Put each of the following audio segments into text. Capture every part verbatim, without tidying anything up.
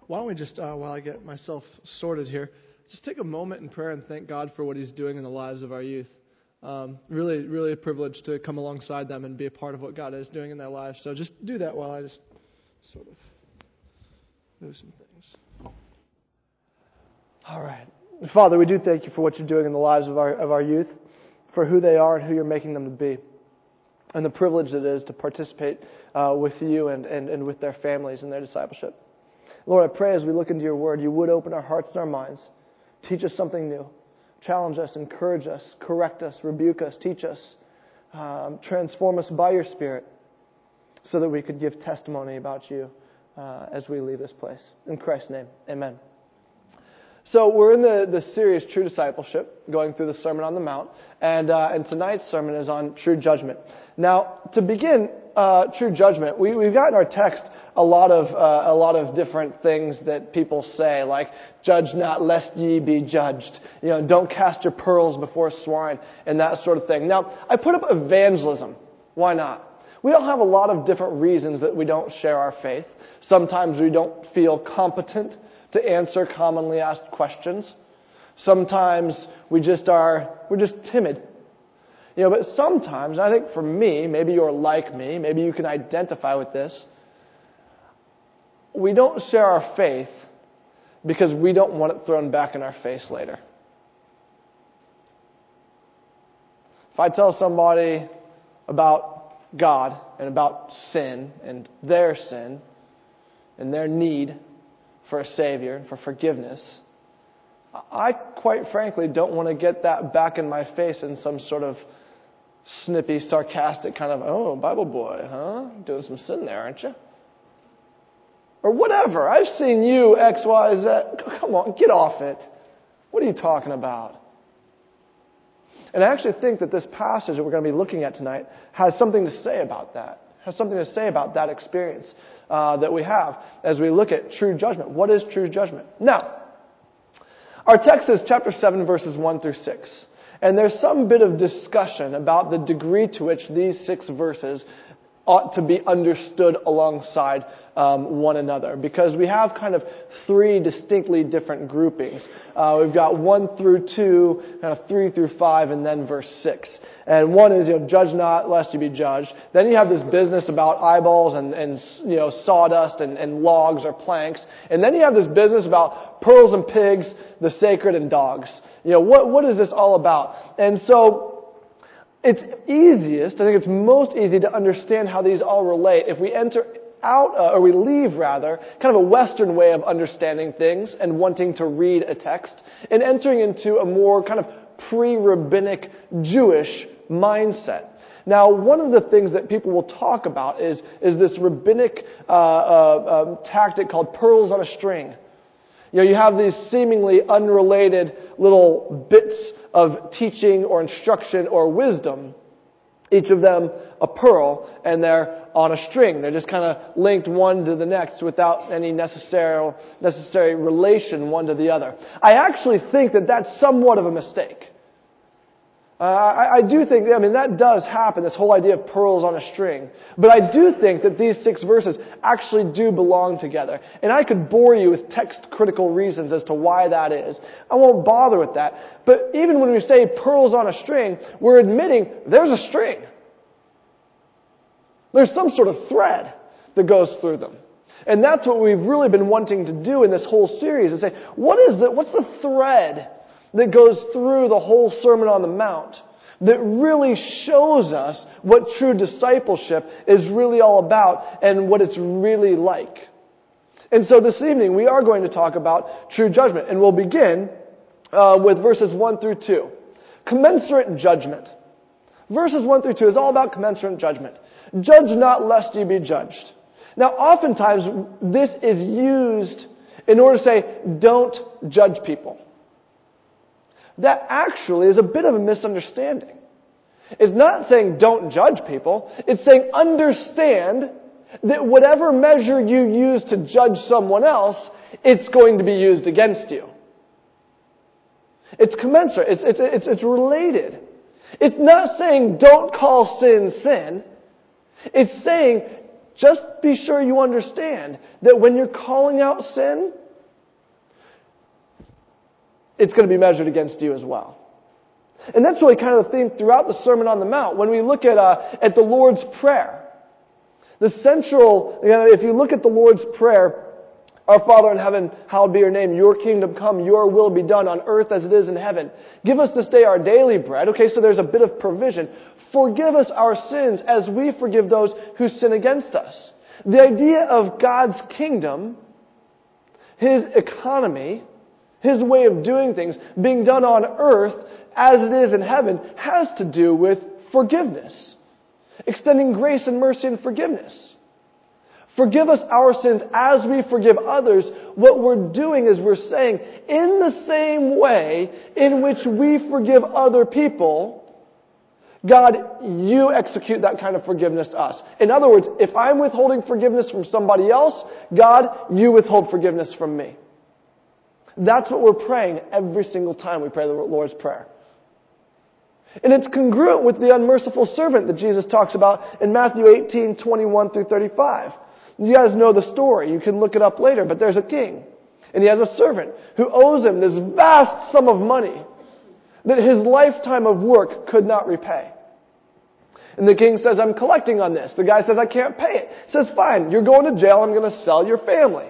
why don't we just, uh, while I get myself sorted here, just take a moment in prayer and thank God for what He's doing in the lives of our youth. Um, really, really a privilege to come alongside them and be a part of what God is doing in their lives. So just do that while I just sort of move some things. All right. Father, we do thank you for what you're doing in the lives of our of our youth, for who they are and who you're making them to be, and the privilege it is to participate uh, with you and, and, and with their families in their discipleship. Lord, I pray as we look into your word, you would open our hearts and our minds, teach us something new, challenge us, encourage us, correct us, rebuke us, teach us, um, transform us by your Spirit, so that we could give testimony about you uh, as we leave this place. In Christ's name, amen. So we're in the, the series True Discipleship, going through the Sermon on the Mount, and uh, and tonight's sermon is on true judgment. Now, to begin uh, true judgment, we, we've got in our text a lot of uh, a lot of different things that people say, like "Judge not, lest ye be judged." You know, don't cast your pearls before swine, and that sort of thing. Now, I put up evangelism. Why not? We all have a lot of different reasons that we don't share our faith. Sometimes we don't feel competent to answer commonly asked questions. Sometimes we just are, we're just timid. You know, but sometimes, and I think for me, maybe you're like me, maybe you can identify with this, we don't share our faith because we don't want it thrown back in our face later. If I tell somebody about God and about sin and their sin and their need for a Savior and for forgiveness, I quite frankly don't want to get that back in my face in some sort of snippy, sarcastic kind of, "Oh, Bible boy, huh? Doing some sin there, aren't you?" Or whatever. I've seen you, X, Y, Z. Come on, get off it. What are you talking about? And I actually think that this passage that we're going to be looking at tonight has something to say about that. Has something to say about that experience uh, that we have as we look at true judgment. What is true judgment? Now, our text is chapter seven, verses one through six. And there's some bit of discussion about the degree to which these six verses ought to be understood alongside um, one another, because we have kind of three distinctly different groupings. Uh, we've got one through two, kind of three through five, and then verse six. And one is, you know, judge not lest you be judged. Then you have this business about eyeballs and, and you know, sawdust and, and logs or planks. And then you have this business about pearls and pigs, the sacred and dogs. You know, what what is this all about? And so it's easiest, I think it's most easy to understand how these all relate if we enter out, uh, or we leave rather, kind of a Western way of understanding things and wanting to read a text, and entering into a more kind of pre-rabbinic Jewish mindset. Now, one of the things that people will talk about is, is this rabbinic uh, uh, um, tactic called pearls on a string. You know, you have these seemingly unrelated little bits of teaching or instruction or wisdom, each of them a pearl, and they're on a string. They're just kind of linked one to the next without any necessary, necessary relation one to the other. I actually think that that's somewhat of a mistake. Uh, I, I do think, I mean, that does happen, this whole idea of pearls on a string. But I do think that these six verses actually do belong together. And I could bore you with text-critical reasons as to why that is. I won't bother with that. But even when we say pearls on a string, we're admitting there's a string. There's some sort of thread that goes through them. And that's what we've really been wanting to do in this whole series, is say, what is the, what's the thread that goes through the whole Sermon on the Mount that really shows us what true discipleship is really all about and what it's really like. And so this evening we are going to talk about true judgment, and we'll begin uh, with verses one through two. Commensurate judgment. Verses one through two is all about commensurate judgment. Judge not lest ye be judged. Now oftentimes this is used in order to say, don't judge people. That actually is a bit of a misunderstanding. It's not saying don't judge people. It's saying understand that whatever measure you use to judge someone else, it's going to be used against you. It's commensurate. It's, it's, it's, it's related. It's not saying don't call sin sin. It's saying just be sure you understand that when you're calling out sin, it's going to be measured against you as well. And that's really kind of the theme throughout the Sermon on the Mount. When we look at uh, at the Lord's Prayer, the central, you know, if you look at the Lord's Prayer, our Father in heaven, hallowed be your name, your kingdom come, your will be done on earth as it is in heaven. Give us this day our daily bread. Okay, so there's a bit of provision. Forgive us our sins as we forgive those who sin against us. The idea of God's kingdom, His economy, His way of doing things, being done on earth as it is in heaven, has to do with forgiveness. Extending grace and mercy and forgiveness. Forgive us our sins as we forgive others. What we're doing is we're saying, in the same way in which we forgive other people, God, you execute that kind of forgiveness to us. In other words, if I'm withholding forgiveness from somebody else, God, you withhold forgiveness from me. That's what we're praying every single time we pray the Lord's Prayer. And it's congruent with the unmerciful servant that Jesus talks about in Matthew eighteen, twenty-one through thirty-five. You guys know the story. You can look it up later. But there's a king. And he has a servant who owes him this vast sum of money that his lifetime of work could not repay. And the king says, I'm collecting on this. The guy says, I can't pay it. He says, fine, you're going to jail. I'm going to sell your family.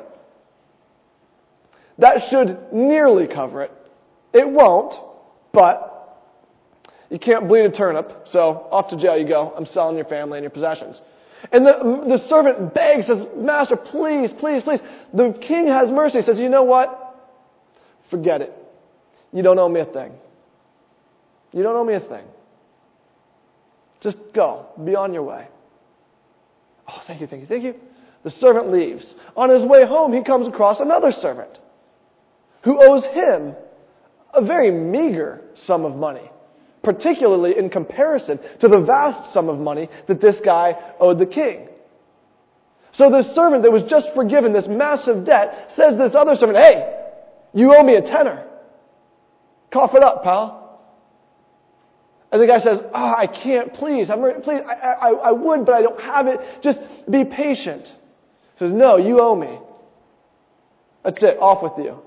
That should nearly cover it. It won't, but you can't bleed a turnip, so off to jail you go. I'm selling your family and your possessions. And the, the servant begs, says, Master, please, please, please. The king has mercy. He says, you know what? Forget it. You don't owe me a thing. You don't owe me a thing. Just go. Be on your way. Oh, thank you, thank you, thank you. The servant leaves. On his way home, he comes across another servant who owes him a very meager sum of money, particularly in comparison to the vast sum of money that this guy owed the king. So this servant that was just forgiven this massive debt says to this other servant, hey, you owe me a tenner. Cough it up, pal. And the guy says, oh, I can't, please. I'm, please, I, I, I would, but I don't have it. Just be patient. He says, no, you owe me. That's it. Off with you.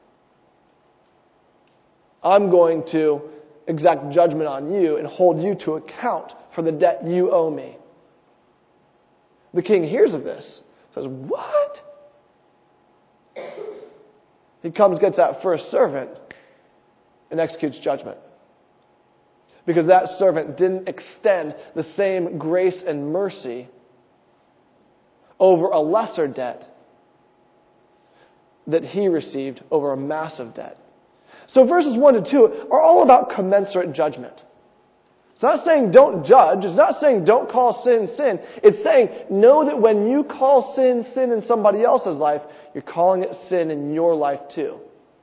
I'm going to exact judgment on you and hold you to account for the debt you owe me. The king hears of this. Says, what? He comes, gets that first servant, and executes judgment. Because that servant didn't extend the same grace and mercy over a lesser debt that he received over a massive debt. So verses one to two are all about commensurate judgment. It's not saying don't judge. It's not saying don't call sin sin. It's saying know that when you call sin sin in somebody else's life, you're calling it sin in your life too.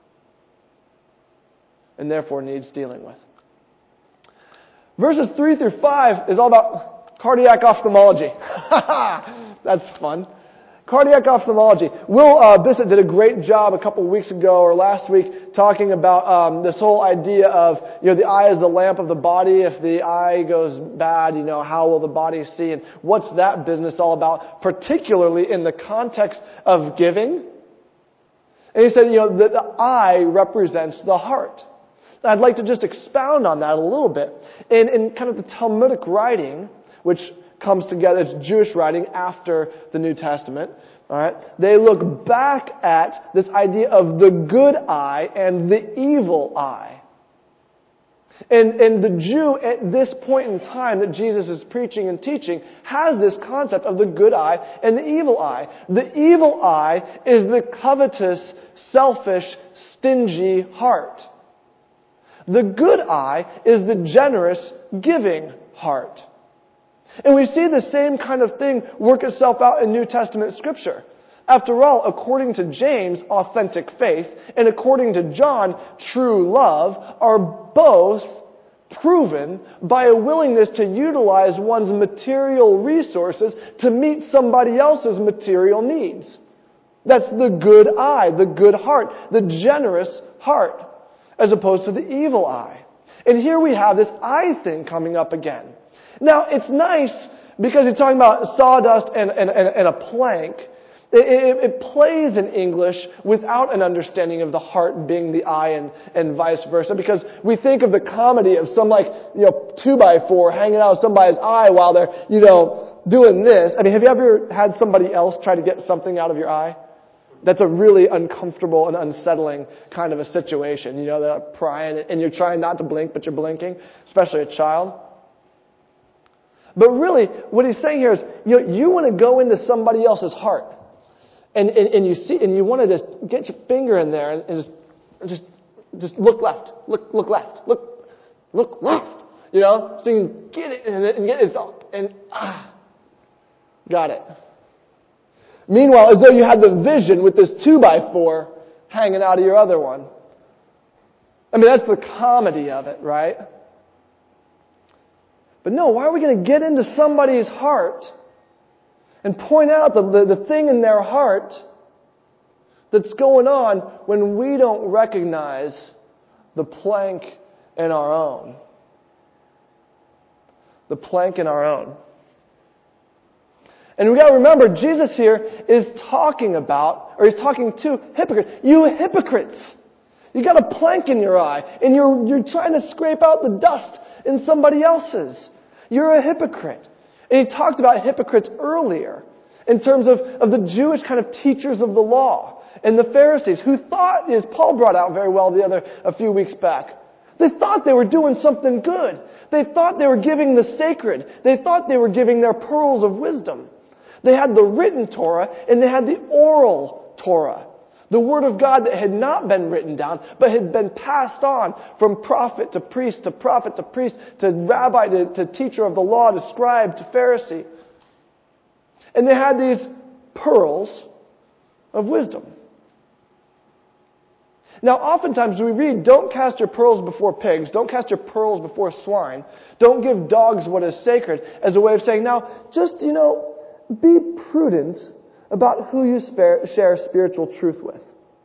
And therefore needs dealing with. Verses three through five is all about cardiac ophthalmology. That's fun. Cardiac ophthalmology. Will uh, Bissett did a great job a couple of weeks ago or last week talking about um, this whole idea of, you know, the eye is the lamp of the body. If the eye goes bad, you know, how will the body see? And what's that business all about, particularly in the context of giving? And he said, you know, that the eye represents the heart. I'd like to just expound on that a little bit. In, in kind of the Talmudic writing, which comes together, it's Jewish writing after the New Testament, all right? They look back at this idea of the good eye and the evil eye. And, and the Jew at this point in time that Jesus is preaching and teaching has this concept of the good eye and the evil eye. The evil eye is the covetous, selfish, stingy heart. The good eye is the generous, giving heart. And we see the same kind of thing work itself out in New Testament Scripture. After all, according to James, authentic faith, and according to John, true love, are both proven by a willingness to utilize one's material resources to meet somebody else's material needs. That's the good eye, the good heart, the generous heart, as opposed to the evil eye. And here we have this eye thing coming up again. Now, it's nice because he's talking about sawdust and, and, and, and a plank. It, it, it plays in English without an understanding of the heart being the eye and, and vice versa, because we think of the comedy of some like, you know, two by four hanging out of somebody's eye while they're, you know, doing this. I mean, have you ever had somebody else try to get something out of your eye? That's a really uncomfortable and unsettling kind of a situation. You know, they're prying and you're trying not to blink, but you're blinking, especially a child. But really, what he's saying here is, you know, you want to go into somebody else's heart. And, and, and you see, and you want to just get your finger in there and, and just, just, just look left, look, look left, look, look left. You know, so you can get it and, and get it up and ah, got it. Meanwhile, as though you had the vision with this two by four hanging out of your other one. I mean, that's the comedy of it, right? But no, why are we going to get into somebody's heart and point out the, the, the thing in their heart that's going on when we don't recognize the plank in our own? The plank in our own. And we've got to remember, Jesus here is talking about, or he's talking to hypocrites. You hypocrites! You got a plank in your eye, and you're, you're trying to scrape out the dust in somebody else's. You're a hypocrite. And he talked about hypocrites earlier in terms of, of the Jewish kind of teachers of the law and the Pharisees who thought, as Paul brought out very well the other a few weeks back, they thought they were doing something good. They thought they were giving the sacred. They thought they were giving their pearls of wisdom. They had the written Torah and they had the oral Torah. The Word of God that had not been written down, but had been passed on from prophet to priest to prophet to priest to rabbi to, to teacher of the law to scribe to Pharisee. And they had these pearls of wisdom. Now, oftentimes we read, don't cast your pearls before pigs, don't cast your pearls before swine, don't give dogs what is sacred, as a way of saying, now, just, you know, be prudent about who you share spiritual truth with.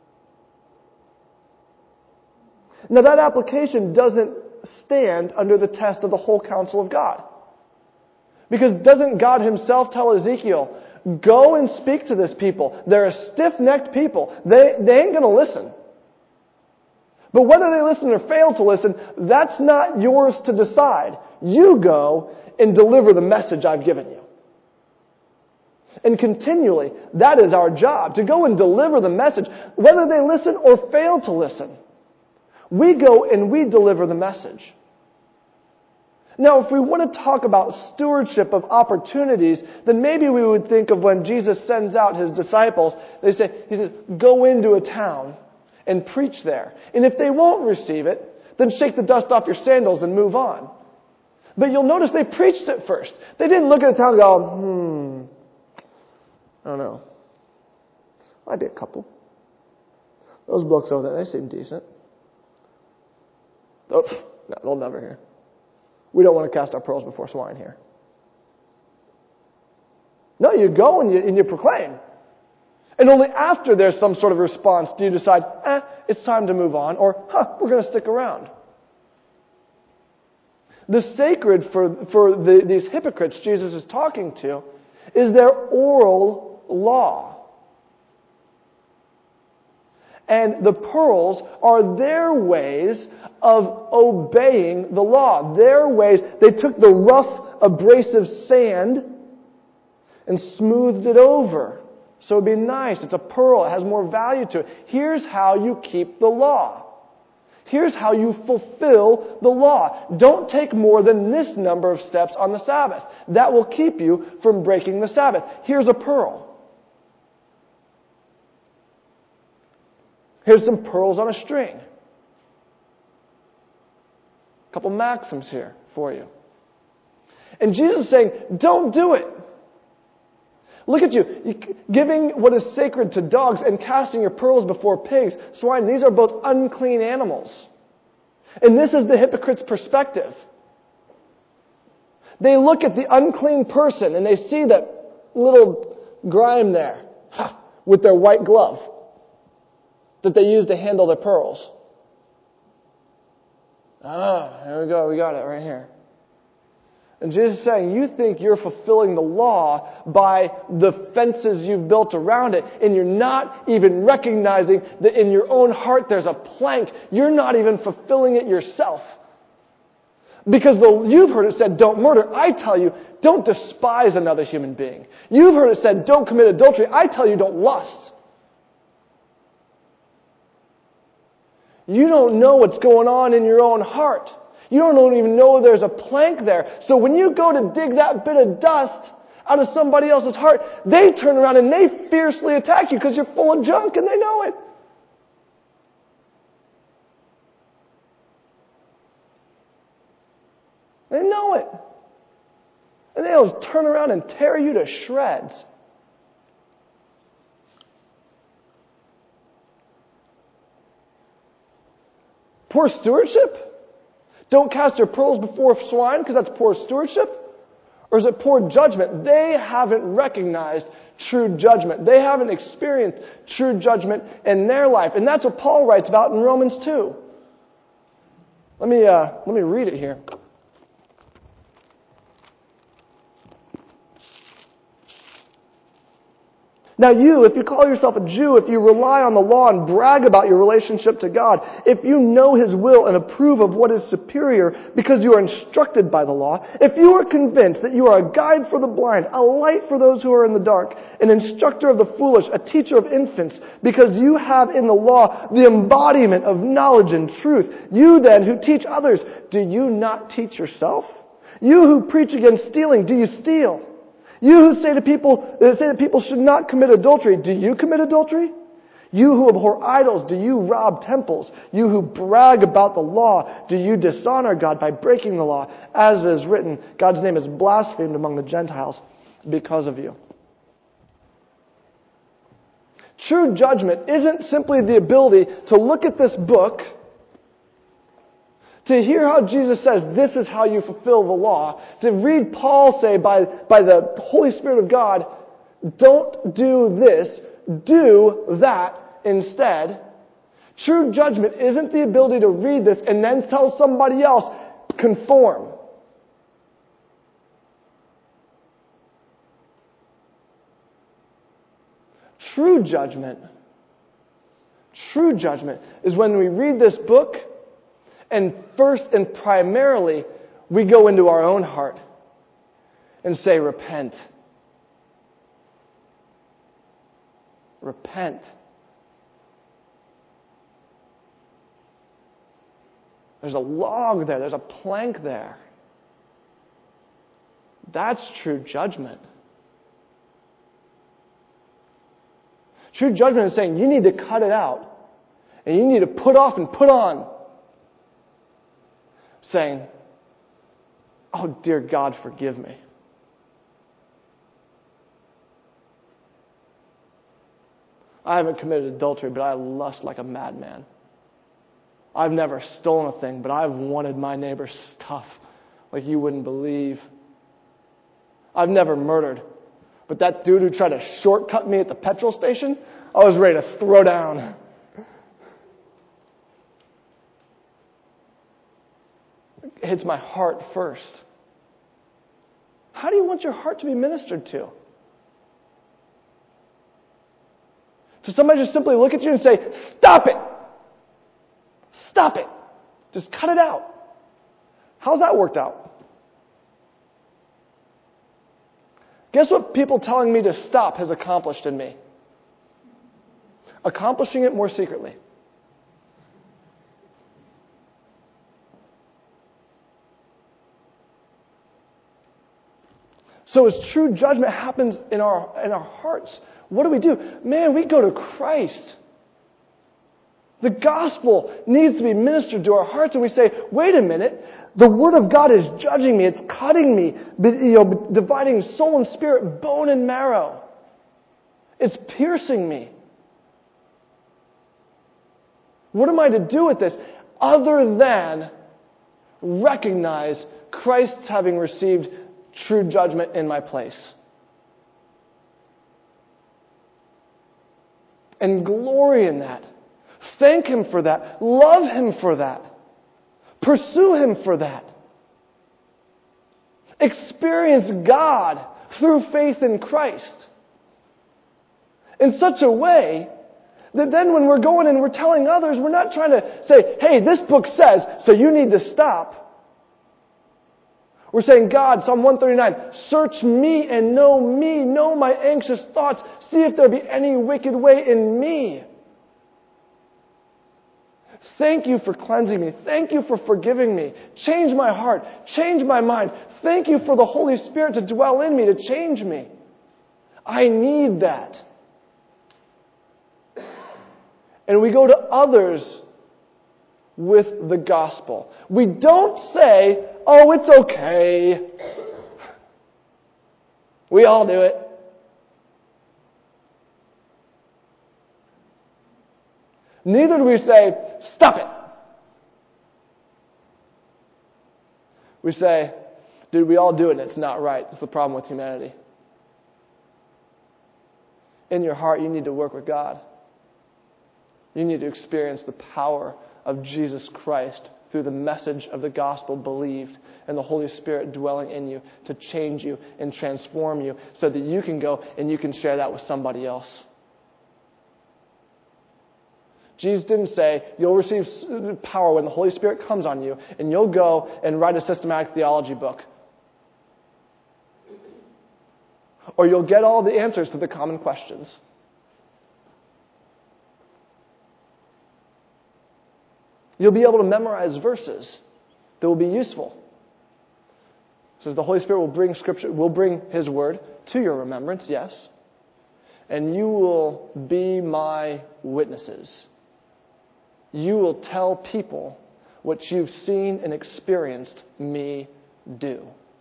Now that application doesn't stand under the test of the whole counsel of God. Because doesn't God himself tell Ezekiel, go and speak to this people. They're a stiff-necked people. They, they ain't going to listen. But whether they listen or fail to listen, that's not yours to decide. You go and deliver the message I've given you. And continually, that is our job, to go and deliver the message, whether they listen or fail to listen. We go and we deliver the message. Now, if we want to talk about stewardship of opportunities, then maybe we would think of when Jesus sends out his disciples, they say, he says, go into a town and preach there. And if they won't receive it, then shake the dust off your sandals and move on. But you'll notice they preached it first. They didn't look at the town and go, hmm, I don't know. Might be a couple. Those blokes over there, they seem decent. Oh, no, they'll never hear. We don't want to cast our pearls before swine here. No, you go and you, and you proclaim. And only after there's some sort of response do you decide, eh, it's time to move on, or, huh, we're going to stick around. The sacred for, for the, these hypocrites Jesus is talking to is their oral law. And the pearls are their ways of obeying the law. Their ways, they took the rough, abrasive sand and smoothed it over. So it'd be nice. It's a pearl. It has more value to it. Here's how you keep the law. Here's how you fulfill the law. Don't take more than this number of steps on the Sabbath. That will keep you from breaking the Sabbath. Here's a pearl. Here's some pearls on a string. A couple maxims here for you. And Jesus is saying, don't do it. Look at you, giving what is sacred to dogs and casting your pearls before pigs, swine. These are both unclean animals. And this is the hypocrite's perspective. They look at the unclean person and they see that little grime there with their white glove that they use to handle their pearls. Ah, here we go. We got it right here. And Jesus is saying, you think you're fulfilling the law by the fences you've built around it, and you're not even recognizing that in your own heart there's a plank. You're not even fulfilling it yourself. Because the, you've heard it said, don't murder. I tell you, don't despise another human being. You've heard it said, don't commit adultery. I tell you, don't lust. You don't know what's going on in your own heart. You don't even know there's a plank there. So when you go to dig that bit of dust out of somebody else's heart, they turn around and they fiercely attack you because you're full of junk and they know it. They know it. And they'll turn around and tear you to shreds. Poor stewardship? Don't cast your pearls before swine because that's poor stewardship? Or is it poor judgment? They haven't recognized true judgment. They haven't experienced true judgment in their life. And that's what Paul writes about in Romans two. Let me, uh, let me read it here. Now you, if you call yourself a Jew, if you rely on the law and brag about your relationship to God, if you know His will and approve of what is superior because you are instructed by the law, if you are convinced that you are a guide for the blind, a light for those who are in the dark, an instructor of the foolish, a teacher of infants, because you have in the law the embodiment of knowledge and truth, you then who teach others, do you not teach yourself? You who preach against stealing, do you steal? You who say to people, say that people should not commit adultery, do you commit adultery? You who abhor idols, do you rob temples? You who brag about the law, do you dishonor God by breaking the law? As it is written, God's name is blasphemed among the Gentiles because of you. True judgment isn't simply the ability to look at this book, to hear how Jesus says, this is how you fulfill the law. To read Paul say by, by the Holy Spirit of God, don't do this, do that instead. True judgment isn't the ability to read this and then tell somebody else, conform. True judgment, true judgment is when we read this book and first and primarily, we go into our own heart and say, repent. Repent. There's a log there. There's a plank there. That's true judgment. True judgment is saying you need to cut it out. And you need to put off and put on. Saying, oh dear God, forgive me. I haven't committed adultery, but I lust like a madman. I've never stolen a thing, but I've wanted my neighbor's stuff like you wouldn't believe. I've never murdered, but that dude who tried to shortcut me at the petrol station, I was ready to throw down. It hits my heart first. How do you want your heart to be ministered to? To somebody just simply look at you and say, stop it! Stop it! Just cut it out. How's that worked out? Guess what people telling me to stop has accomplished in me? Accomplishing it more secretly. So as true judgment happens in our in our hearts, what do we do? Man, we go to Christ. The gospel needs to be ministered to our hearts, and we say, wait a minute, the Word of God is judging me, it's cutting me, you know, dividing soul and spirit, bone and marrow. It's piercing me. What am I to do with this other than recognize Christ's having received true judgment in my place? And glory in that. Thank Him for that. Love Him for that. Pursue Him for that. experience God through faith in Christ in such a way that then when we're going and we're telling others, we're not trying to say, hey, this book says, so you need to stop. We're saying, God, Psalm one thirty-nine, search me and know me, know my anxious thoughts, see if there be any wicked way in me. Thank you for cleansing me. Thank you for forgiving me. Change my heart. Change my mind. Thank you for the Holy Spirit to dwell in me, to change me. I need that. And we go to others with the gospel. We don't say, oh, it's okay. We all do it. Neither do we say, stop it. We say, dude, we all do it and it's not right. It's the problem with humanity. In your heart, you need to work with God. You need to experience the power of Jesus Christ through the message of the gospel believed and the Holy Spirit dwelling in you to change you and transform you so that you can go and you can share that with somebody else. Jesus didn't say, you'll receive power when the Holy Spirit comes on you and you'll go and write a systematic theology book. Or you'll get all the answers to the common questions. You'll be able to memorize verses that will be useful. It says the Holy Spirit will bring Scripture, will bring His Word to your remembrance, yes. And you will be my witnesses. You will tell people what you've seen and experienced me do.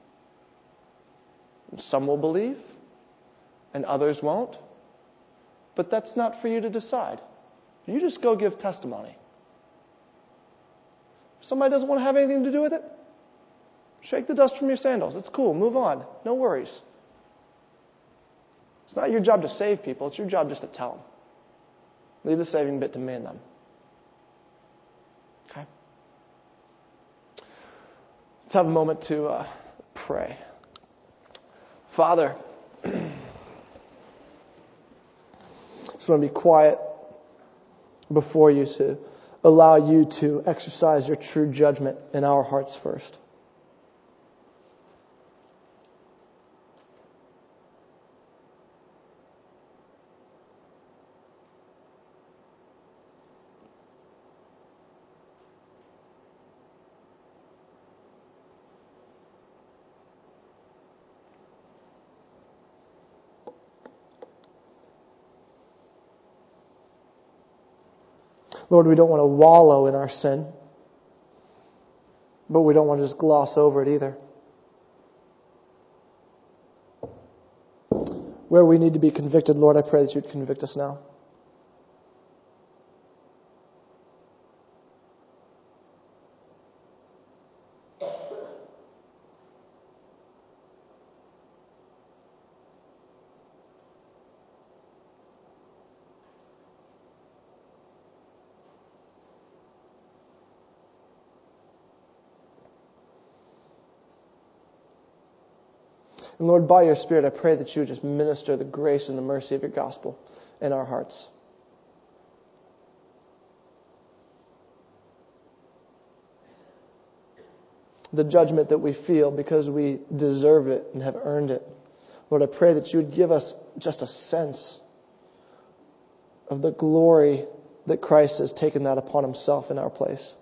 Some will believe, and others won't. But that's not for you to decide. You just go give testimony. If somebody doesn't want to have anything to do with it, shake the dust from your sandals. It's cool. Move on. No worries. It's not your job to save people. It's your job just to tell them. Leave the saving bit to me and them. Okay? Let's have a moment to uh, pray. Father, just want to be quiet before you to allow you to exercise your true judgment in our hearts first. Lord, we don't want to wallow in our sin, but we don't want to just gloss over it either. Where we need to be convicted, Lord, I pray that you'd convict us now. And Lord, by your Spirit, I pray that you would just minister the grace and the mercy of your gospel in our hearts. The judgment that we feel because we deserve it and have earned it. Lord, I pray that you would give us just a sense of the glory that Christ has taken that upon himself in our place.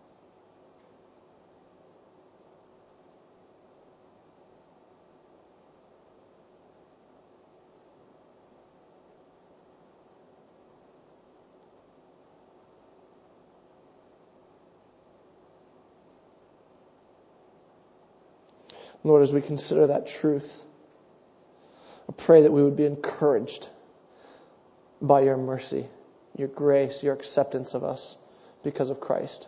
Lord, as we consider that truth, I pray that we would be encouraged by your mercy, your grace, your acceptance of us because of Christ.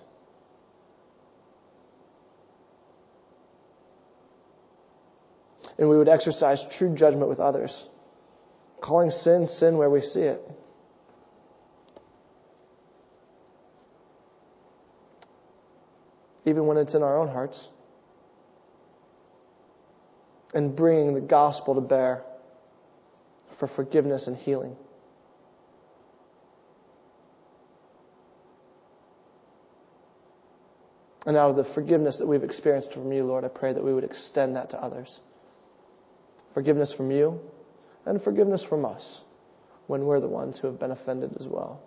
And we would exercise true judgment with others, calling sin, sin where we see it. Even when it's in our own hearts. and bringing the gospel to bear for forgiveness and healing. And out of the forgiveness that we've experienced from you, Lord, I pray that we would extend that to others. Forgiveness from you and forgiveness from us when we're the ones who have been offended as well.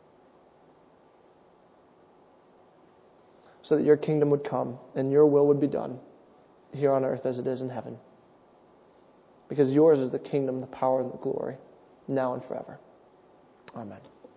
So that your kingdom would come and your will would be done here on earth as it is in heaven. Because yours is the kingdom, the power, and the glory, now and forever. Amen.